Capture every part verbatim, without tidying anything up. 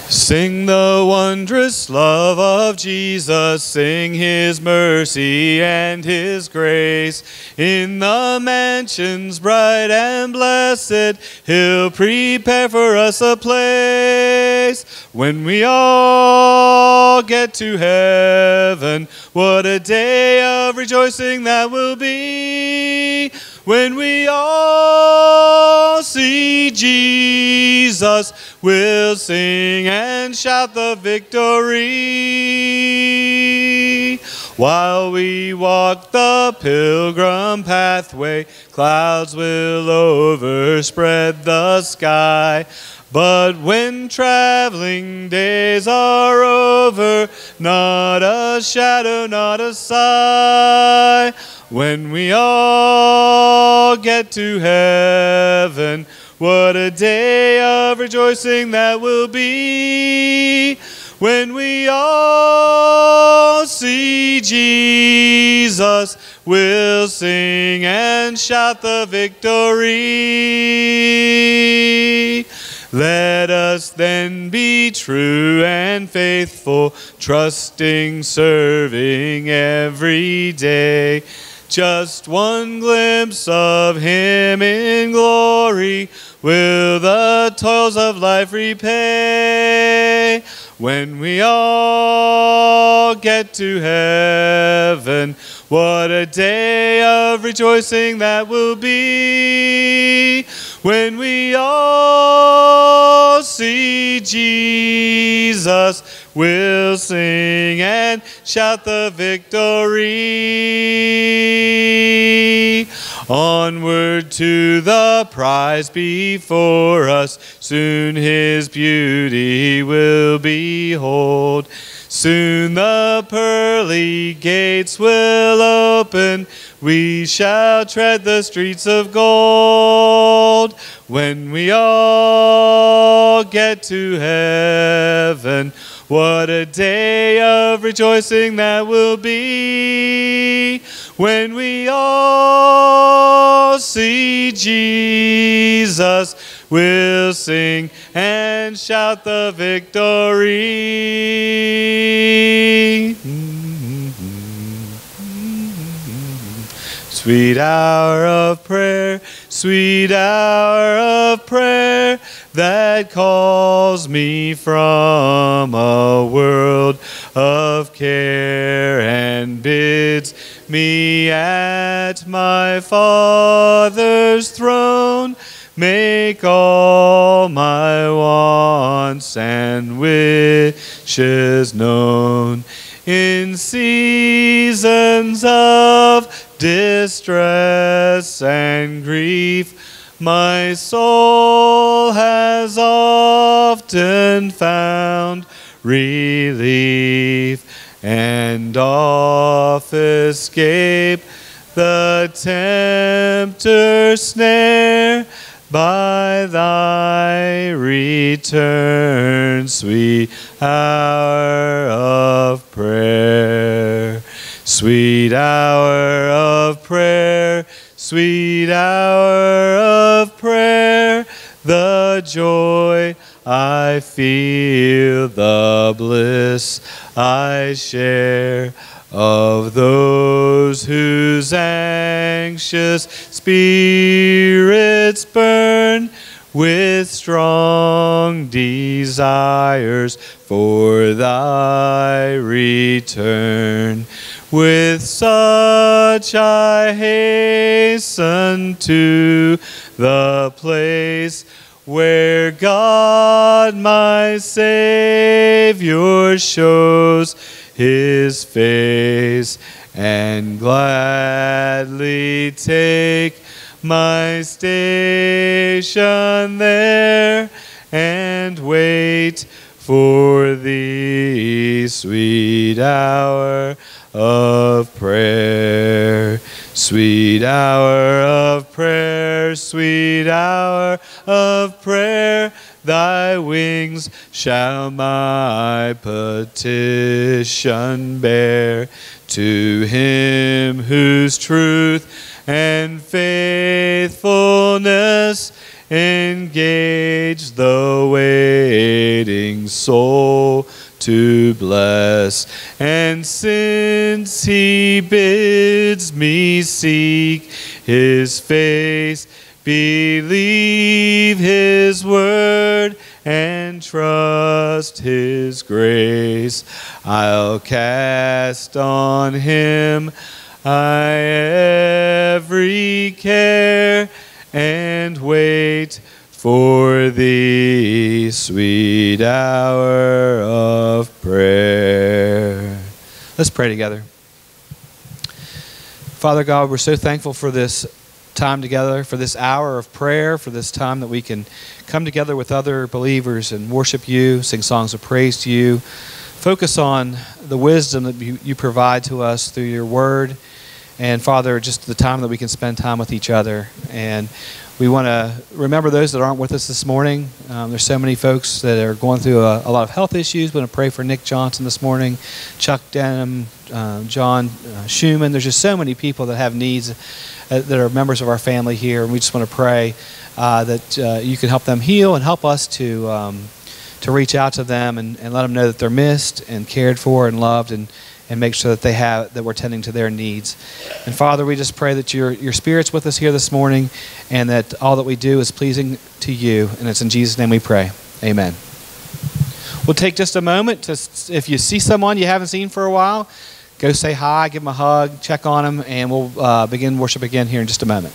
Sing the wondrous love of Jesus, sing his mercy and his grace. In the mansions bright and blessed, he'll prepare for us a place. When we all get to heaven, what a day of rejoicing that will be. When we all see Jesus, we'll sing and shout the victory. While we walk the pilgrim pathway, clouds will overspread the sky. But when traveling days are over, not a shadow, not a sigh. When we all get to heaven, what a day of rejoicing that will be. When we all see Jesus, we'll sing and shout the victory. Let us then be true and faithful, trusting, serving every day. Just one glimpse of him in glory will the toils of life repay. When we all get to heaven, what a day of rejoicing that will be. When we all see Jesus, we'll sing and shout the victory. Onward to the prize before us, soon his beauty will behold. Soon the pearly gates will open, we shall tread the streets of gold. When we all get to heaven, what a day of rejoicing that will be. When we all see Jesus, we'll sing and shout the victory. Sweet hour of prayer, sweet hour of prayer, that calls me from a world of care and bids me at my Father's throne make all my wants and wishes known. In seasons of distress and grief, my soul has often found relief, and oft escape the tempter's snare by thy return, sweet hour of prayer. Sweet hour of prayer, sweet hour of prayer, the joy I feel, the bliss I share, of those whose anxious spirits burn with strong desires for thy return. With such I hasten to the place where God my Savior shows his face, and gladly take my station there and wait for thee, sweet hour of prayer. Sweet hour of prayer, sweet hour of prayer, thy wings shall my petition bear. To him whose truth and faithfulness engage the waiting soul to bless. And since he bids me seek his face, believe his word, and trust his grace, I'll cast on him I every care, and wait for the sweet hour of prayer. Let's pray together. Father God, we're so thankful for this time together, for this hour of prayer, for this time that we can come together with other believers and worship you, sing songs of praise to you, focus on the wisdom that you, you provide to us through your word, and Father, just the time that we can spend time with each other. And we want to remember those that aren't with us this morning. Um, there's so many folks that are going through a, a lot of health issues. We want to pray for Nick Johnson this morning, Chuck Denham, uh, John uh, Schumann. There's just so many people that have needs uh, that are members of our family here, and we just want to pray uh, that uh, you can help them heal and help us to um, to reach out to them and, and let them know that they're missed and cared for and loved, and and make sure that they have that we're tending to their needs. And Father, we just pray that your your Spirit's with us here this morning, and that all that we do is pleasing to you. And it's in Jesus' name we pray. Amen. We'll take just a moment to, if you see someone you haven't seen for a while, go say hi, give them a hug, check on them, and we'll uh, begin worship again here in just a moment.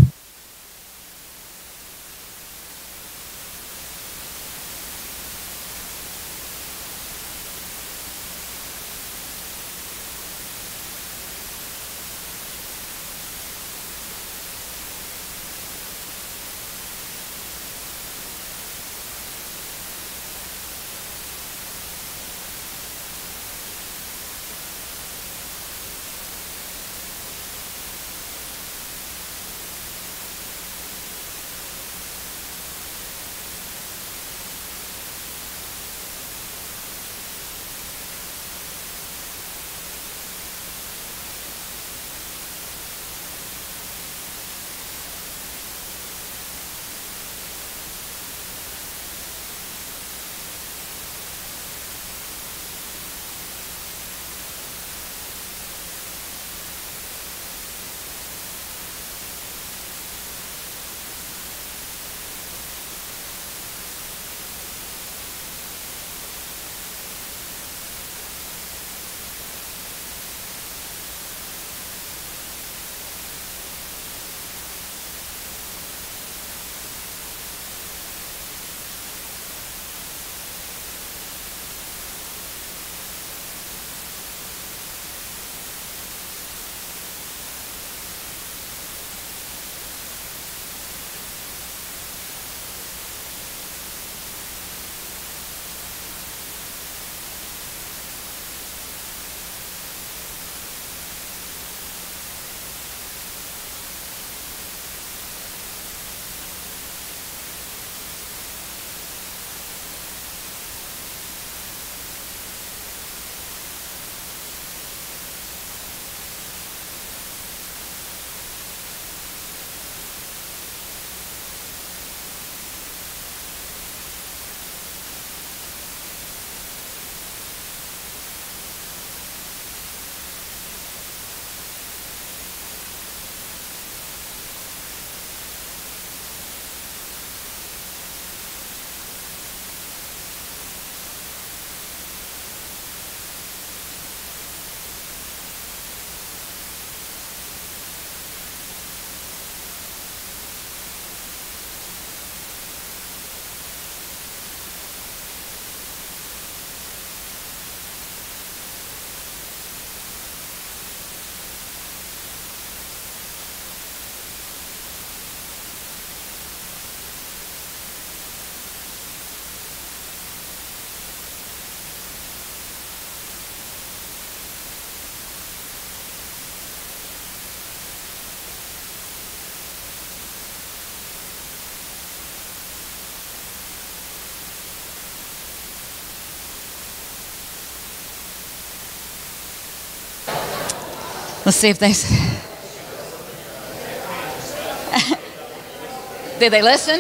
Let's see if they... Did they listen?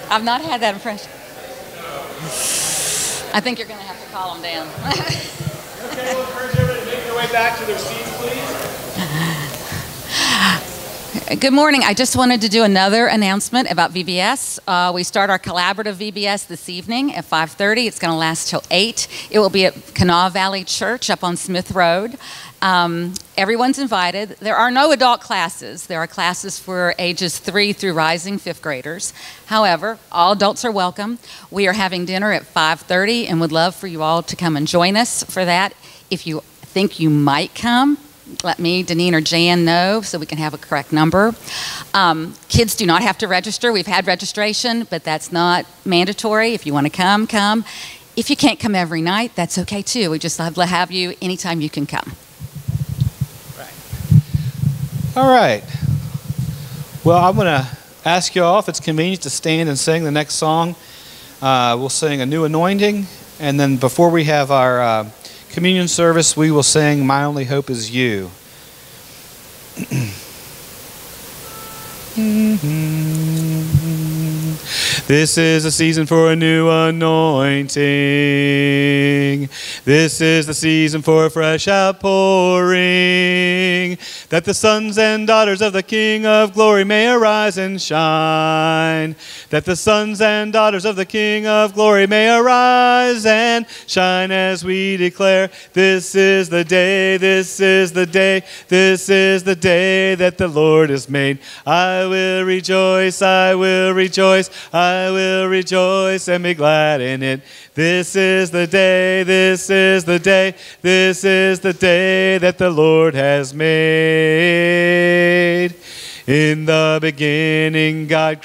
I've not had that impression. I think you're going to have to calm them down. Okay, we'll encourage everybody to make their way back to their seats, please. Good morning. I just wanted to do another announcement about V B S. Uh, we start our collaborative V B S this evening at five thirty. It's going to last till eight. It will be at Kanawha Valley Church up on Smith Road. Um, everyone's invited. There are no adult classes. There are classes for ages three through rising fifth graders. However, all adults are welcome. We are having dinner at five thirty and would love for you all to come and join us for that. If you think you might come, let me, Deneen, or Jan know so we can have a correct number. Um, kids do not have to register. We've had registration, but that's not mandatory. If you want to come, come. If you can't come every night, that's okay too. We just love to have you anytime you can come. Right. All right. Well, I'm going to ask you all if it's convenient to stand and sing the next song. Uh, we'll sing A New Anointing, and then before we have our uh, communion service, we will sing My Only Hope Is You. This is a season for a new anointing. This is the season for a fresh outpouring, that the sons and daughters of the King of Glory may arise and shine. That the sons and daughters of the King of Glory may arise and shine as we declare, this is the day, this is the day, this is the day that the Lord has made. I will rejoice, I will rejoice, I will rejoice and be glad in it. This is the day, this is the day, this is the day that the Lord has made. In the beginning God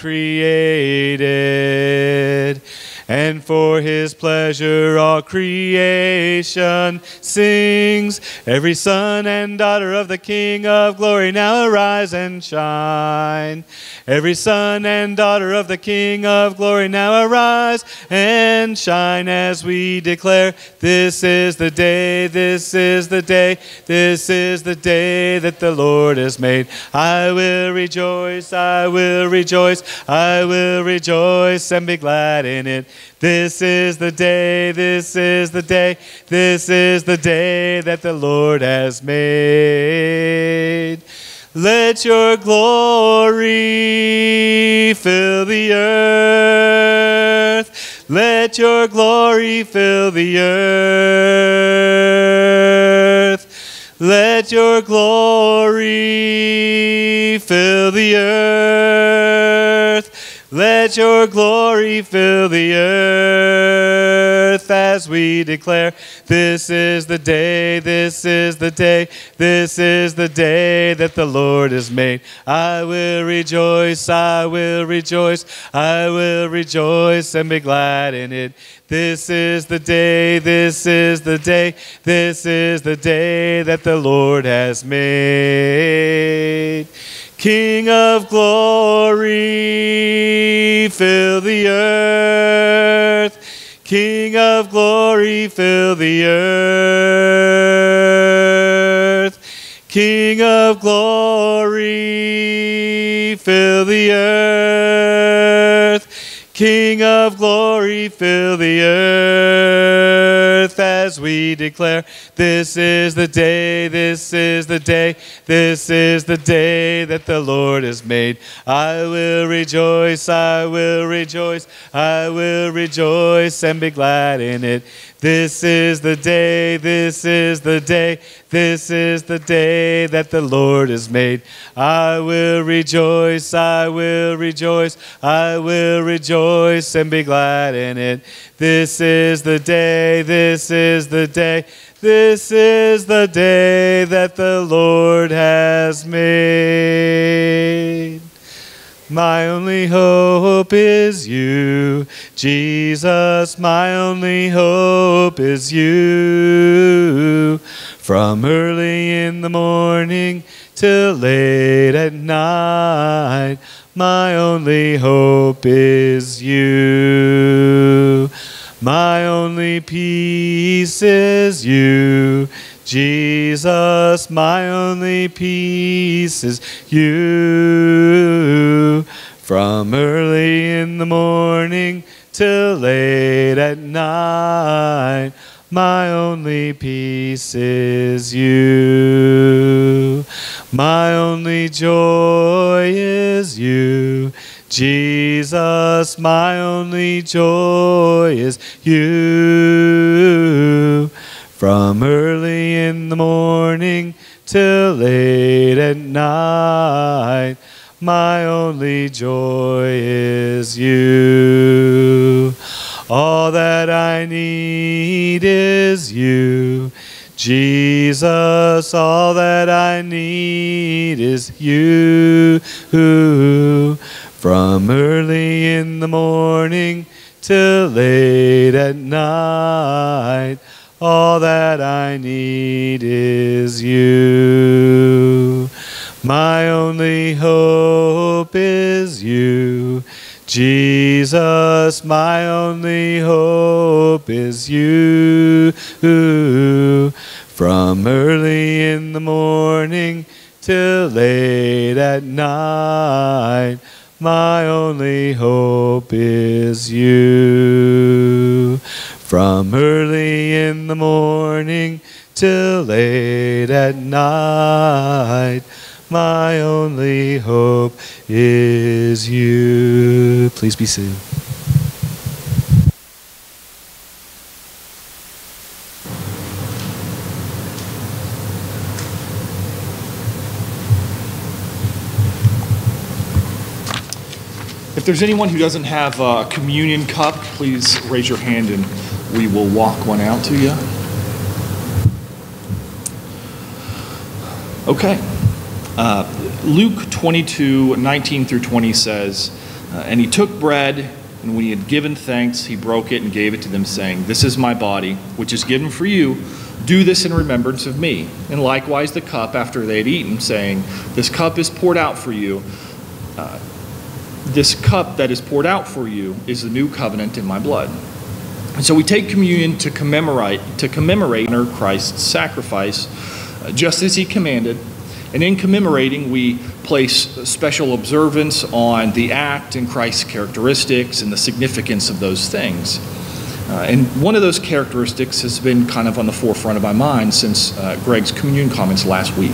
created, and for his pleasure all creation sings. Every son and daughter of the King of Glory now arise and shine. Every son and daughter of the King of Glory now arise and shine as we declare, this is the day, this is the day, this is the day that the Lord has made. I will rejoice, I will rejoice, I will rejoice and be glad in it. This is the day, this is the day, this is the day that the Lord has made. Let your glory fill the earth. Let your glory fill the earth. Let your glory fill the earth. Let your glory fill the earth as we declare, this is the day, this is the day, this is the day that the Lord has made. I will rejoice, I will rejoice, I will rejoice and be glad in it. This is the day, this is the day, this is the day that the Lord has made. King of glory, fill the earth. King of glory, fill the earth. King of glory, fill the earth. King of glory, fill the earth as we declare, this is the day, this is the day, this is the day that the Lord has made. I will rejoice, I will rejoice, I will rejoice and be glad in it. This is the day, this is the day, this is the day that the Lord has made. I will rejoice, I will rejoice, I will rejoice and be glad in it. This is the day, this is the day, this is the day that the Lord has made. My only hope is you, Jesus, my only hope is you. From early in the morning till late at night, my only hope is you. My only peace is you, Jesus, my only peace is you. From early in the morning till late at night, my only peace is you. My only joy is you. Jesus, my only joy is you. From early in the morning till late at night, my only joy is you. All that I need is you. Jesus, all that I need is you. From early in the morning till late at night, all that I need is you. My only hope is you. Jesus, my only hope is you. From early in the morning till late at night, my only hope is you. From early in the morning till late at night, my only hope is you. Please be seated. If there's anyone who doesn't have a communion cup, please raise your hand and we will walk one out to you. Okay. Uh, Luke twenty-two, nineteen through twenty says, uh, and he took bread, and when he had given thanks, he broke it and gave it to them, saying, "This is my body, which is given for you. Do this in remembrance of me." And likewise the cup after they had eaten, saying, "This cup is poured out for you. Uh, this cup that is poured out for you is the new covenant in my blood." And so we take communion to commemorate to commemorate honor Christ's sacrifice, uh, just as he commanded. And in commemorating, we place special observance on the act and Christ's characteristics and the significance of those things. Uh, and one of those characteristics has been kind of on the forefront of my mind since uh, Greg's communion comments last week.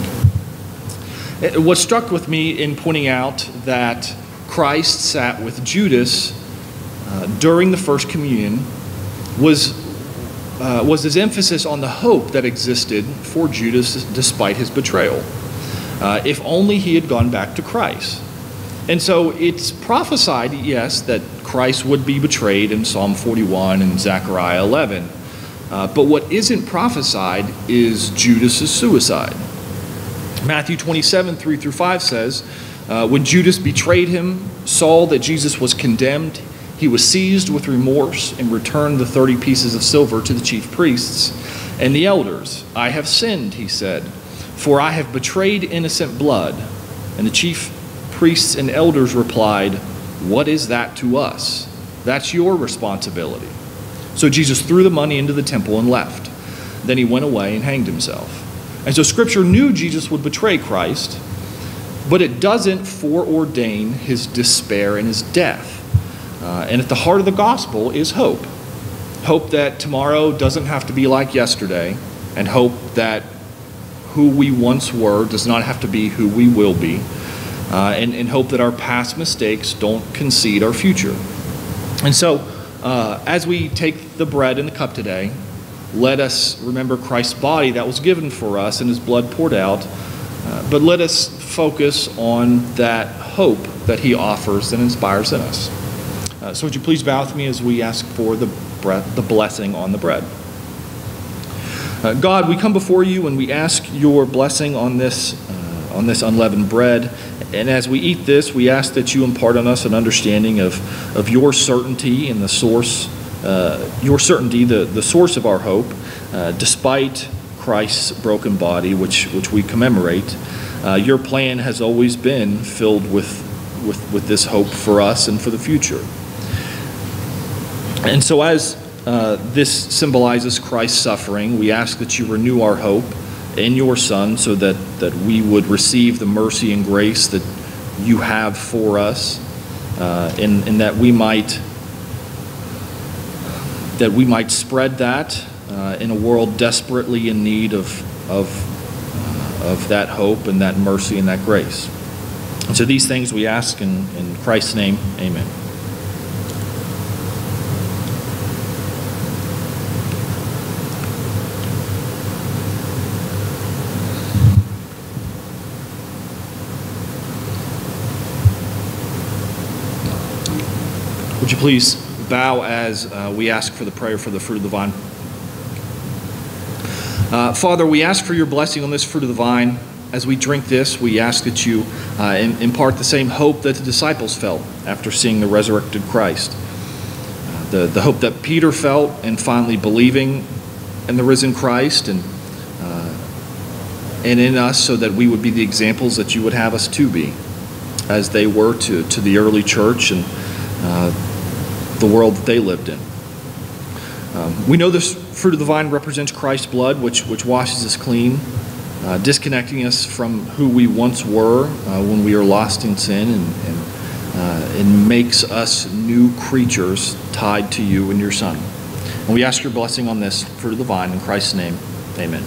It, what struck with me in pointing out that Christ sat with Judas uh, during the first communion was, uh, was his emphasis on the hope that existed for Judas despite his betrayal. Uh, if only he had gone back to Christ. And so it's prophesied, yes, that Christ would be betrayed in Psalm forty-one and Zechariah eleven. Uh, but what isn't prophesied is Judas's suicide. Matthew twenty-seven, three through five says, uh, when Judas betrayed him, saw that Jesus was condemned, he was seized with remorse and returned the thirty pieces of silver to the chief priests and the elders. "I have sinned," he said, "for I have betrayed innocent blood." And the chief priests and elders replied, "What is that to us? That's your responsibility." So Jesus threw the money into the temple and left. Then he went away and hanged himself. And so Scripture knew Jesus would betray Christ, but it doesn't foreordain his despair and his death. Uh, and at the heart of the gospel is hope. Hope that tomorrow doesn't have to be like yesterday, and hope that who we once were does not have to be who we will be, uh, and, and hope that our past mistakes don't concede our future. And so, uh, as we take the bread and the cup today, let us remember Christ's body that was given for us and his blood poured out, uh, but let us focus on that hope that he offers and inspires in us. Uh, so would you please bow with me as we ask for the, breath, the blessing on the bread. Uh, God, we come before you and we ask your blessing on this, uh, on this unleavened bread. And as we eat this, we ask that you impart on us an understanding of, of your certainty and the source, uh, your certainty, the, the source of our hope, uh, despite Christ's broken body, which, which we commemorate. Uh, your plan has always been filled with, with, with this hope for us and for the future. And so as Uh, this symbolizes Christ's suffering, we ask that you renew our hope in your Son so that, that we would receive the mercy and grace that you have for us. uh, and, and that we might that we might spread that uh, in a world desperately in need of of uh, of that hope and that mercy and that grace. And so these things we ask in, in Christ's name, amen. Would you please bow as uh, we ask for the prayer for the fruit of the vine? Uh, Father, we ask for your blessing on this fruit of the vine. As we drink this, we ask that you uh, impart the same hope that the disciples felt after seeing the resurrected Christ. Uh, the, the hope that Peter felt in finally believing in the risen Christ and, uh, and in us, so that we would be the examples that you would have us to be, as they were to, to the early church and uh, the world that they lived in. Um, we know this fruit of the vine represents Christ's blood, which, which washes us clean, uh, disconnecting us from who we once were uh, when we were lost in sin, and, and, uh, and makes us new creatures tied to you and your Son. And we ask your blessing on this fruit of the vine in Christ's name. Amen.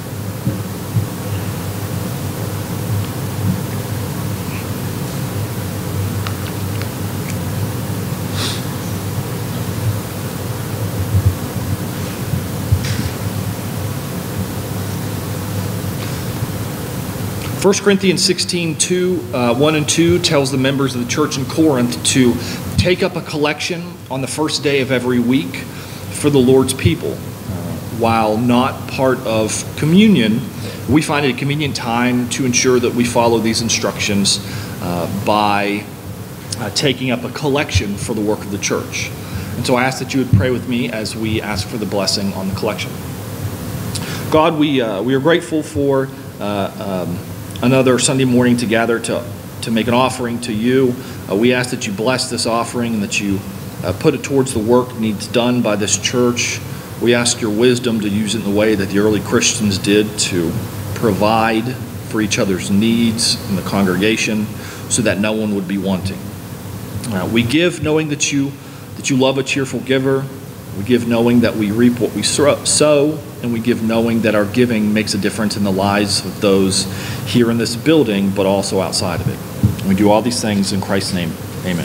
First Corinthians sixteen, two, uh, one and two tells the members of the church in Corinth to take up a collection on the first day of every week for the Lord's people. Uh, while not part of communion, we find it a convenient time to ensure that we follow these instructions uh, by uh, taking up a collection for the work of the church. And so I ask that you would pray with me as we ask for the blessing on the collection. God, we, uh, we are grateful for uh, um, another Sunday morning to gather to, to make an offering to you. Uh, we ask that you bless this offering and that you uh, put it towards the work needs done by this church. We ask your wisdom to use it in the way that the early Christians did, to provide for each other's needs in the congregation so that no one would be wanting. Uh, we give knowing that you, that you love a cheerful giver. We give knowing that we reap what we sow, and we give knowing that our giving makes a difference in the lives of those here in this building, but also outside of it. And we do all these things in Christ's name. Amen.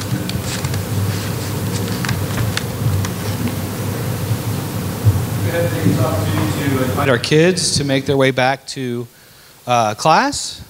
Go ahead and take this opportunity to invite our kids to make their way back to uh, class.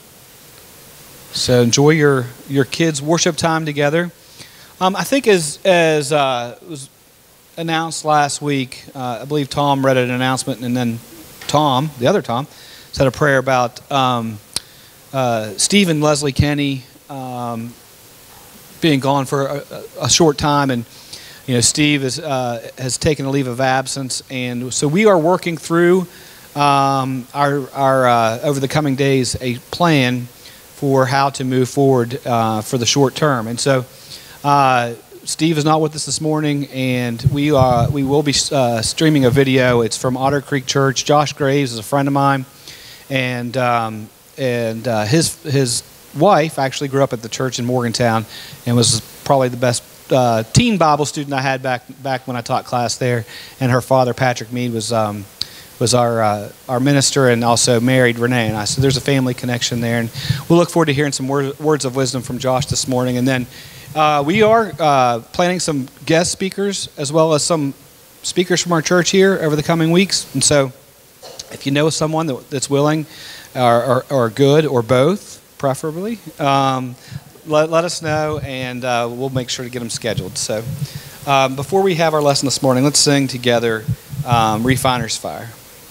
So enjoy your, your kids' worship time together. Um, I think as, as uh, was announced last week, uh, I believe Tom read an announcement, and then Tom, the other Tom, said a prayer about um, uh, Steve and Leslie Kenny um, being gone for a, a short time, and you know Steve is, uh, has taken a leave of absence, and so we are working through um, our, our uh, over the coming days a plan for how to move forward uh, for the short term, and so. Uh, Steve is not with us this morning, and we uh, we will be uh, streaming a video. It's from Otter Creek Church. Josh Graves is a friend of mine, and um, and uh, his his wife actually grew up at the church in Morgantown, and was probably the best uh, teen Bible student I had back back when I taught class there. And her father, Patrick Mead, was um, was our uh, our minister, and also married Renee and I. So there's a family connection there, and we'll look forward to hearing some wor- words of wisdom from Josh this morning, and then. Uh, we are uh, planning some guest speakers as well as some speakers from our church here over the coming weeks. And so if you know someone that, that's willing or, or, or good or both, preferably, um, let, let us know, and uh, we'll make sure to get them scheduled. So um, before we have our lesson this morning, let's sing together um, Refiner's Fire.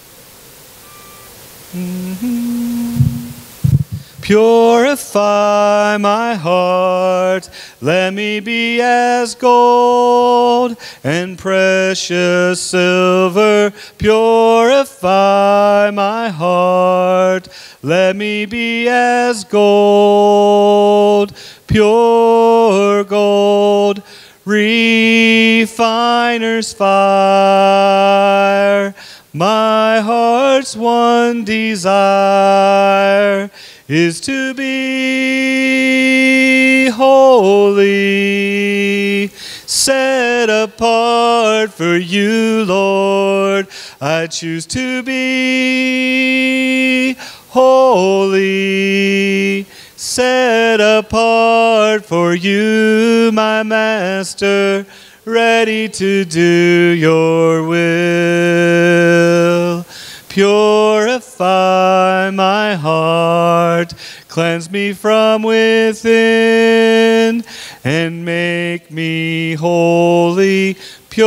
Mm-hmm. Purify my heart, let me be as gold and precious silver. Purify my heart, let me be as gold, pure gold, refiner's fire. My heart's one desire is to be holy, set apart for you, Lord. I choose to be holy, set apart for you, my Master, ready to do your will. Purify my heart, cleanse me from within, and make me holy.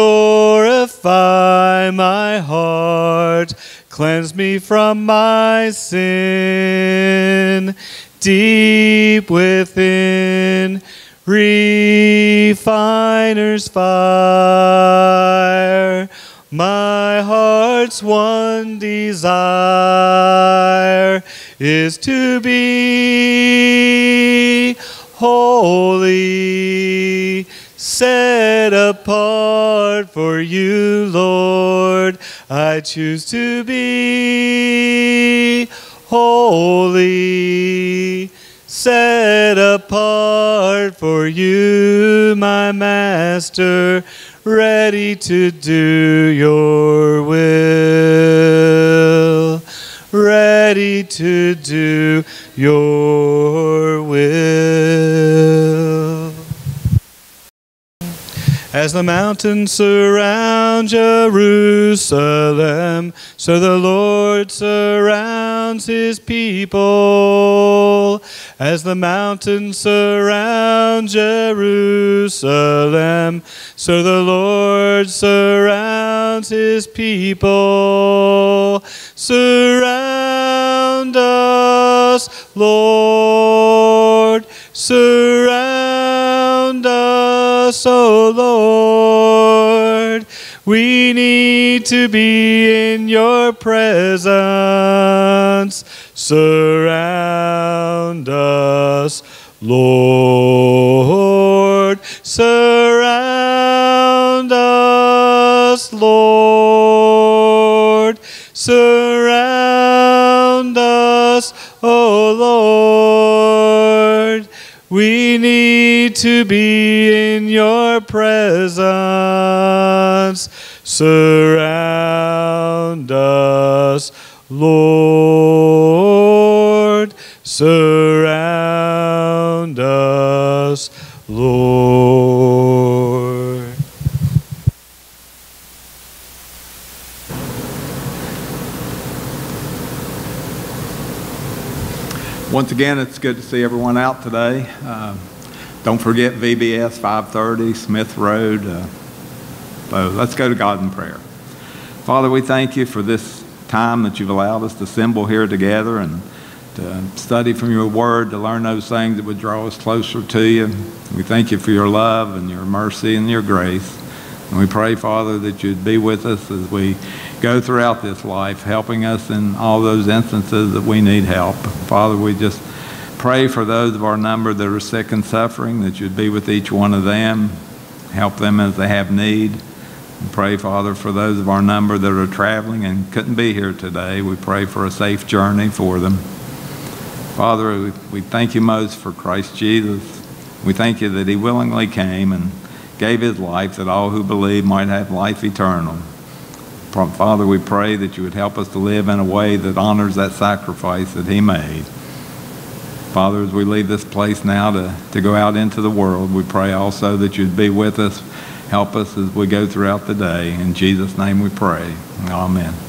Purify my heart, cleanse me from my sin. Deep within, refiner's fire, my heart's one desire is to be holy, set apart for you, Lord. I choose to be holy, set apart for you, my Master, ready to do your will, ready to do your will. As the mountains surround Jerusalem, so the Lord surrounds his people. As the mountains surround Jerusalem, so the Lord surrounds his people. Surround us, Lord. Surround us, O Lord. We need to be in your presence. Surround us, Lord. Surround us, Lord. Surround us, O Lord. We need to be in your presence. Surround us, Lord. Surround us, Lord. Once again, it's good to see everyone out today. Uh, don't forget V B S five thirty, Smith Road. Uh, so let's go to God in prayer. Father, we thank you for this time that you've allowed us to assemble here together and to study from your word, to learn those things that would draw us closer to you. We thank you for your love and your mercy and your grace. And we pray, Father, that you'd be with us as we go throughout this life, helping us in all those instances that we need help. Father, we just pray for those of our number that are sick and suffering, that you'd be with each one of them, help them as they have need. We pray, Father, for those of our number that are traveling and couldn't be here today. We pray for a safe journey for them. Father, we, we thank you most for Christ Jesus. We thank you that he willingly came and gave his life that all who believe might have life eternal. Father, we pray that you would help us to live in a way that honors that sacrifice that he made. Father, as we leave this place now to, to go out into the world, we pray also that you'd be with us, help us as we go throughout the day. In Jesus' name we pray. Amen.